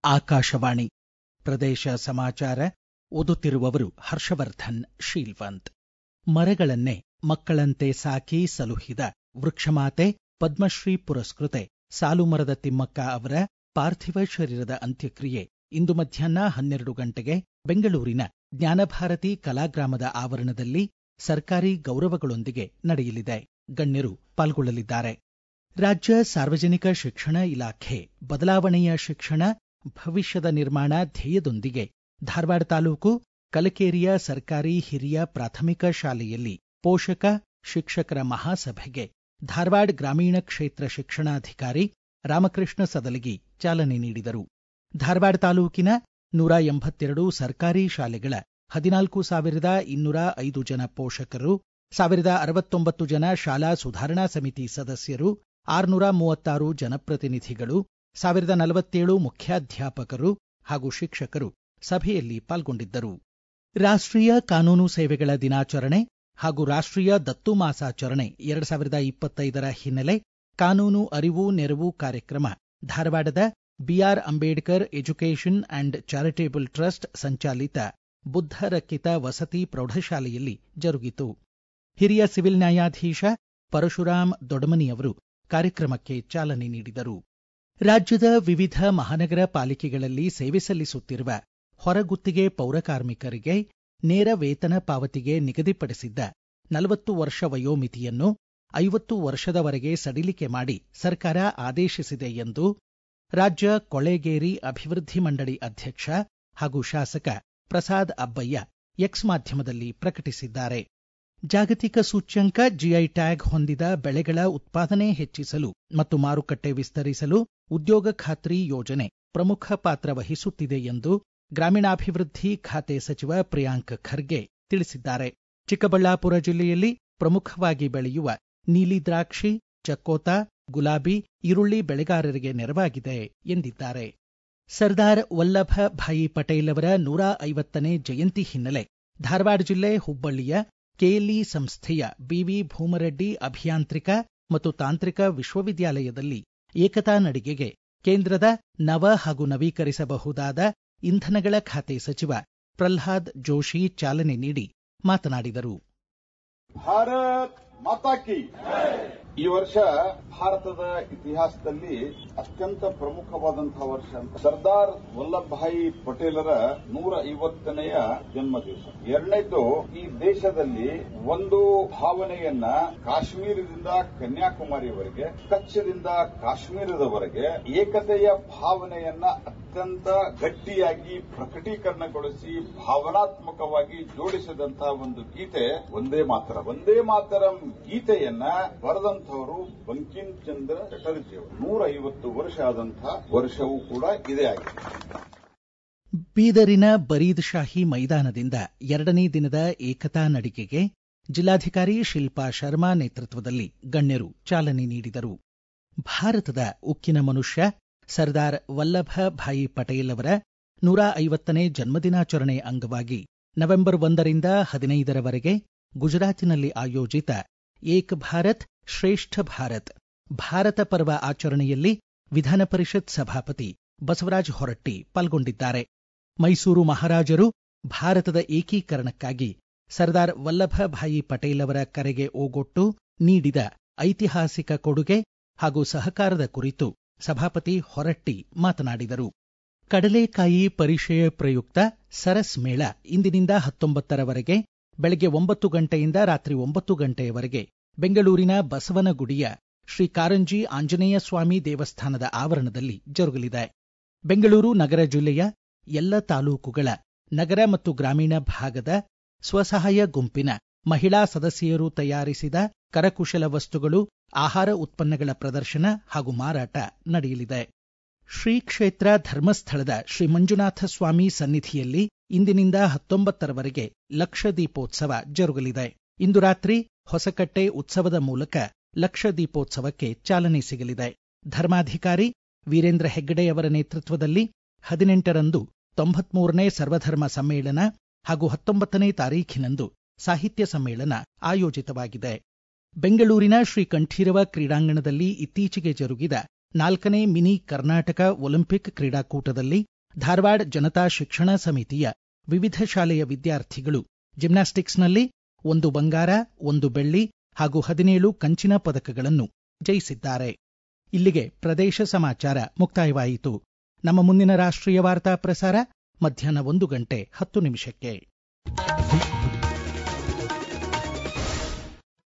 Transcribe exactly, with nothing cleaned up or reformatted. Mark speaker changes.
Speaker 1: ಆಕಾಶವಾಣಿ ಪ್ರದೇಶ ಸಮಾಚಾರ ಓದುತ್ತಿರುವವರು ಹರ್ಷವರ್ಧನ್ ಶೀಲ್ವಂತ್. ಮರಗಳನ್ನೇ ಮಕ್ಕಳಂತೆ ಸಾಕಿ ಸಲುಹಿದ ವೃಕ್ಷಮಾತೆ ಪದ್ಮಶ್ರೀ ಪುರಸ್ಕೃತೆ ಸಾಲುಮರದ ತಿಮ್ಮಕ್ಕ ಅವರ ಪಾರ್ಥಿವ ಶರೀರದ ಅಂತ್ಯಕ್ರಿಯೆ ಇಂದು ಮಧ್ಯಾಹ್ನ ಹನ್ನೆರಡು ಗಂಟೆಗೆ ಬೆಂಗಳೂರಿನ ಜ್ಞಾನಭಾರತಿ ಕಲಾಗ್ರಾಮದ ಆವರಣದಲ್ಲಿ ಸರ್ಕಾರಿ ಗೌರವಗಳೊಂದಿಗೆ ನಡೆಯಲಿದೆ. ಗಣ್ಯರು ಪಾಲ್ಗೊಳ್ಳಲಿದ್ದಾರೆ. ರಾಜ್ಯ ಸಾರ್ವಜನಿಕ ಶಿಕ್ಷಣ ಇಲಾಖೆ ಬದಲಾವಣೆಯ ಶಿಕ್ಷಣ ಭವಿಷ್ಯದ ನಿರ್ಮಾಣ ಧ್ಯೇಯದೊಂದಿಗೆ ಧಾರವಾಡ ತಾಲೂಕು ಕಲಕೇರಿಯ ಸರ್ಕಾರಿ ಹಿರಿಯ ಪ್ರಾಥಮಿಕ ಶಾಲೆಯಲ್ಲಿ ಪೋಷಕ ಶಿಕ್ಷಕರ ಮಹಾಸಭೆಗೆ ಧಾರವಾಡ ಗ್ರಾಮೀಣ ಕ್ಷೇತ್ರ ಶಿಕ್ಷಣಾಧಿಕಾರಿ ರಾಮಕೃಷ್ಣ ಸದಲಗಿ ಚಾಲನೆ ನೀಡಿದರು. ಧಾರವಾಡ ತಾಲೂಕಿನ ನೂರ ಎಂಬತ್ತೆರಡು ಸರ್ಕಾರಿ ಶಾಲೆಗಳ ಹದಿನಾಲ್ಕು ಸಾವಿರದ ಇನ್ನೂರ ಐದು ಜನ ಪೋಷಕರು, ಸಾವಿರದ ಅರವತ್ತೊಂಬತ್ತು ಜನ ಶಾಲಾ ಸುಧಾರಣಾ ಸಮಿತಿ ಸದಸ್ಯರು, ಆರುನೂರ ಮೂವತ್ತಾರು ಜನಪ್ರತಿನಿಧಿಗಳು, ಸಾವಿರದ ನಲವತ್ತೇಳು ಮುಖ್ಯಾಧ್ಯಾಪಕರು ಹಾಗೂ ಶಿಕ್ಷಕರು ಸಭೆಯಲ್ಲಿ ಪಾಲ್ಗೊಂಡಿದ್ದರು. ರಾಷ್ಟ್ರೀಯ ಕಾನೂನು ಸೇವೆಗಳ ದಿನಾಚರಣೆ ಹಾಗೂ ರಾಷ್ಟ್ರೀಯ ದತ್ತು ಮಾಸಾಚರಣೆ ಎರಡು ಸಾವಿರದ ಇಪ್ಪತ್ತೈದರ ಹಿನ್ನೆಲೆ ಕಾನೂನು ಅರಿವು ನೆರವು ಕಾರ್ಯಕ್ರಮ ಧಾರವಾಡದ BR Ambedkar education and charitable trust ಸಂಚಾಲಿತ ಬುದ್ಧ ರಕ್ಕಿತ ವಸತಿ ಪ್ರೌಢಶಾಲೆಯಲ್ಲಿ ಜರುಗಿತು. ಹಿರಿಯ ಸಿವಿಲ್ ನ್ಯಾಯಾಧೀಶ ಪರಶುರಾಮ್ ದೊಡಮನಿಯವರು ಕಾರ್ಯಕ್ರಮಕ್ಕೆ ಚಾಲನೆ ನೀಡಿದರು. ರಾಜ್ಯದ ವಿವಿಧ ಮಹಾನಗರ ಪಾಲಿಕೆಗಳಲ್ಲಿ ಸೇವೆ ಸಲ್ಲಿಸುತ್ತಿರುವ ಹೊರಗುತ್ತಿಗೆ ಪೌರಕಾರ್ಮಿಕರಿಗೆ ನೇರ ವೇತನ ಪಾವತಿಗೆ ನಿಗದಿಪಡಿಸಿದ್ದ ನಲವತ್ತು ವರ್ಷ ವಯೋಮಿತಿಯನ್ನು ಐವತ್ತು ವರ್ಷದವರೆಗೆ ಸಡಿಲಿಕೆ ಮಾಡಿ ಸರ್ಕಾರ ಆದೇಶಿಸಿದೆ ಎಂದು ರಾಜ್ಯ ಕೊಳೆಗೇರಿ ಅಭಿವೃದ್ಧಿ ಮಂಡಳಿ ಅಧ್ಯಕ್ಷ ಹಾಗೂ ಶಾಸಕ ಪ್ರಸಾದ್ ಅಬ್ಬಯ್ಯ ಎಕ್ಸ್ ಮಾಧ್ಯಮದಲ್ಲಿ ಪ್ರಕಟಿಸಿದ್ದಾರೆ. ಜಾಗತಿಕ ಸೂಚ್ಯಂಕ ಜಿಐ ಟ್ಯಾಗ್ ಹೊಂದಿದ ಬೆಳೆಗಳ ಉತ್ಪಾದನೆ ಹೆಚ್ಚಿಸಲು ಮತ್ತು ಮಾರುಕಟ್ಟೆ ವಿಸ್ತರಿಸಲು ಉದ್ಯೋಗ ಖಾತ್ರಿ ಯೋಜನೆ ಪ್ರಮುಖ ಪಾತ್ರ ವಹಿಸುತ್ತಿದೆ ಎಂದು ಗ್ರಾಮೀಣಾಭಿವೃದ್ಧಿ ಖಾತೆ ಸಚಿವ ಪ್ರಿಯಾಂಕ್ ಖರ್ಗೆ ತಿಳಿಸಿದ್ದಾರೆ. ಚಿಕ್ಕಬಳ್ಳಾಪುರ ಜಿಲ್ಲೆಯಲ್ಲಿ ಪ್ರಮುಖವಾಗಿ ಬೆಳೆಯುವ ನೀಲಿ ದ್ರಾಕ್ಷಿ, ಚಕ್ಕೋತ, ಗುಲಾಬಿ, ಈರುಳ್ಳಿ ಬೆಳೆಗಾರರಿಗೆ ನೆರವಾಗಿದೆ ಎಂದಿದ್ದಾರೆ. ಸರ್ದಾರ್ ವಲ್ಲಭ ಭಾಯಿ ಪಟೇಲ್ ಅವರ ನೂರ ಐವತ್ತನೇ ಜಯಂತಿ ಹಿನ್ನೆಲೆ ಧಾರವಾಡ ಜಿಲ್ಲೆ ಹುಬ್ಬಳ್ಳಿಯ ಕೆಎಲ್ಇ ಸಂಸ್ಥೆಯ ಬಿವಿ ಭೂಮರೆಡ್ಡಿ ಅಭಿಯಾಂತ್ರಿಕ ಮತ್ತು ತಾಂತ್ರಿಕ ವಿಶ್ವವಿದ್ಯಾಲಯದಲ್ಲಿ ಏಕತಾ ನಡಿಗೆಗೆ ಕೇಂದ್ರದ ನವ ಹಾಗೂ ನವೀಕರಿಸಬಹುದಾದ ಇಂಧನಗಳ ಖಾತೆ ಸಚಿವ ಪ್ರಲ್ಹಾದ್ ಜೋಶಿ ಚಾಲನೆ ನೀಡಿ ಮಾತನಾಡಿದರು.
Speaker 2: ಭಾರತ್ ಮಾತಾ ಕಿ ಈ ವರ್ಷ ಭಾರತದ ಇತಿಹಾಸದಲ್ಲಿ ಅತ್ಯಂತ ಪ್ರಮುಖವಾದಂತಹ ವರ್ಷ ಅಂತ ಸರ್ದಾರ್ ವಲ್ಲಭಭಾಯಿ ಪಟೇಲರ ನೂರ ಐವತ್ತನೆಯ ಜನ್ಮ ದಿವಸ. ಎರಡನೇದು, ಈ ದೇಶದಲ್ಲಿ ಒಂದು ಭಾವನೆಯನ್ನ ಕಾಶ್ಮೀರದಿಂದ ಕನ್ಯಾಕುಮಾರಿಯವರೆಗೆ, ಕಚ್ಛದಿಂದ ಕಾಶ್ಮೀರದವರೆಗೆ ಏಕತೆಯ ಭಾವನೆಯನ್ನ ಅತ್ಯಂತ ಗಟ್ಟಿಯಾಗಿ ಪ್ರಕಟೀಕರಣಗೊಳಿಸಿ ಭಾವನಾತ್ಮಕವಾಗಿ ಜೋಡಿಸಿದಂತಹ ಒಂದು ಗೀತೆ ಒಂದೇ ಮಾತರ. ಒಂದೇ ಮಾತರಂ ಗೀತೆಯನ್ನ ಬರೆದಂತವರು ಬಂಕಿಂ ಚಂದ್ರ ಚಟರ್ಜಿ ಅವರು. ನೂರ ಐವತ್ತು ವರ್ಷ ಆದಂತಹ ವರ್ಷವೂ ಕೂಡ ಇದೇ ಆಗಿದೆ.
Speaker 1: ಬೀದರಿನ ಬರೀದ್ ಶಾಹಿ ಮೈದಾನದಿಂದ ಎರಡನೇ ದಿನದ ಏಕತಾ ನಡಿಗೆಗೆ ಜಿಲ್ಲಾಧಿಕಾರಿ ಶಿಲ್ಪಾ ಶರ್ಮಾ ನೇತೃತ್ವದಲ್ಲಿ ಗಣ್ಯರು ಚಾಲನೆ ನೀಡಿದರು. ಭಾರತದ ಉಕ್ಕಿನ ಮನುಷ್ಯ ಸರ್ದಾರ್ ವಲ್ಲಭ ಭಾಯಿ ಪಟೇಲ್ ಅವರ ನೂರ ಐವತ್ತನೇ ಜನ್ಮದಿನಾಚರಣೆ ಅಂಗವಾಗಿ ನವೆಂಬರ್ ಒಂದರಿಂದ ಹದಿನೈದರವರೆಗೆ ಗುಜರಾತಿನಲ್ಲಿ ಆಯೋಜಿತ ಏಕ್ ಭಾರತ್ ಶ್ರೇಷ್ಠ ಭಾರತ್ ಭಾರತ ಪರ್ವ ಆಚರಣೆಯಲ್ಲಿ ವಿಧಾನ ಪರಿಷತ್ ಸಭಾಪತಿ ಬಸವರಾಜ ಹೊರಟ್ಟಿ ಪಾಲ್ಗೊಂಡಿದ್ದಾರೆ. ಮೈಸೂರು ಮಹಾರಾಜರು ಭಾರತದ ಏಕೀಕರಣಕ್ಕಾಗಿ ಸರ್ದಾರ್ ವಲ್ಲಭ ಭಾಯಿ ಪಟೇಲ್ ಅವರ ಕರೆಗೆ ಓಗೊಟ್ಟು ನೀಡಿದ ಐತಿಹಾಸಿಕ ಕೊಡುಗೆ ಹಾಗೂ ಸಹಕಾರದ ಕುರಿತು ಸಭಾಪತಿ ಹೊರಟ್ಟಿ ಮಾತನಾಡಿದರು. ಕಡಲೆಕಾಯಿ ಪರಿಷೆಯ ಪ್ರಯುಕ್ತ ಸರಸ್ ಮೇಳ ಇಂದಿನಿಂದ ಹತ್ತೊಂಬತ್ತರವರೆಗೆ ಬೆಳಗ್ಗೆ ಒಂಬತ್ತು ಗಂಟೆಯಿಂದ ರಾತ್ರಿ ಒಂಬತ್ತು ಗಂಟೆಯವರೆಗೆ ಬೆಂಗಳೂರಿನ ಬಸವನಗುಡಿಯ ಶ್ರೀ ಕಾರಂಜಿ ಆಂಜನೇಯ ಸ್ವಾಮಿ ದೇವಸ್ಥಾನದ ಆವರಣದಲ್ಲಿ ಜರುಗಲಿದೆ. ಬೆಂಗಳೂರು ನಗರ ಜಿಲ್ಲೆಯ ಎಲ್ಲ ತಾಲೂಕುಗಳ ನಗರ ಮತ್ತು ಗ್ರಾಮೀಣ ಭಾಗದ ಸ್ವಸಹಾಯ ಗುಂಪಿನ ಮಹಿಳಾ ಸದಸ್ಯರು ತಯಾರಿಸಿದ ಕರಕುಶಲ ವಸ್ತುಗಳು, ಆಹಾರ ಉತ್ಪನ್ನಗಳ ಪ್ರದರ್ಶನ ಹಾಗೂ ಮಾರಾಟ ನಡೆಯಲಿದೆ. ಶ್ರೀ ಕ್ಷೇತ್ರ ಧರ್ಮಸ್ಥಳದ ಶ್ರೀ ಮಂಜುನಾಥ ಸ್ವಾಮಿ ಸನ್ನಿಧಿಯಲ್ಲಿ ಇಂದಿನಿಂದ ಹತ್ತೊಂಬತ್ತರವರೆಗೆ ಲಕ್ಷ ದೀಪೋತ್ಸವ ಜರುಗಲಿದೆ. ಇಂದು ರಾತ್ರಿ ಹೊಸಕಟ್ಟೆ ಉತ್ಸವದ ಮೂಲಕ ಲಕ್ಷ ದೀಪೋತ್ಸವಕ್ಕೆ ಚಾಲನೆ ಸಿಗಲಿದೆ. ಧರ್ಮಾಧಿಕಾರಿ ವೀರೇಂದ್ರ ಹೆಗ್ಗಡೆಯವರ ನೇತೃತ್ವದಲ್ಲಿ ಹದಿನೆಂಟರಂದು ತೊಂಬತ್ಮೂರನೇ ಸರ್ವಧರ್ಮ ಸಮ್ಮೇಳನ ಹಾಗೂ ಹತ್ತೊಂಬತ್ತನೇ ತಾರೀಖಿನಂದು ಸಾಹಿತ್ಯ ಸಮ್ಮೇಳನ ಆಯೋಜಿತವಾಗಿದೆ. ಬೆಂಗಳೂರಿನ ಶ್ರೀ ಕಂಠೀರವ ಕ್ರೀಡಾಂಗಣದಲ್ಲಿ ಇತ್ತೀಚೆಗೆ ಜರುಗಿದ ನಾಲ್ಕನೇ ಮಿನಿ ಕರ್ನಾಟಕ ಒಲಿಂಪಿಕ್ ಕ್ರೀಡಾಕೂಟದಲ್ಲಿ ಧಾರವಾಡ ಜನತಾ ಶಿಕ್ಷಣ ಸಮಿತಿಯ ವಿವಿಧ ಶಾಲೆಯ ವಿದ್ಯಾರ್ಥಿಗಳು ಜಿಮ್ನಾಸ್ಟಿಕ್ಸ್ನಲ್ಲಿ ಒಂದು ಬಂಗಾರ ಒಂದು ಬೆಳ್ಳಿ ಹಾಗೂ ಹದಿನೇಳು ಕಂಚಿನ ಪದಕಗಳನ್ನು ಜಯಿಸಿದ್ದಾರೆ. ಇಲ್ಲಿಗೆ ಪ್ರದೇಶ ಸಮಾಚಾರ ಮುಕ್ತಾಯವಾಯಿತು. ನಮ್ಮ ಮುಂದಿನ ರಾಷ್ಟ್ರೀಯ ವಾರ್ತಾ ಪ್ರಸಾರ ಮಧ್ಯಾಹ್ನ ಒಂದು ಗಂಟೆ ಹತ್ತು ನಿಮಿಷಕ್ಕೆ.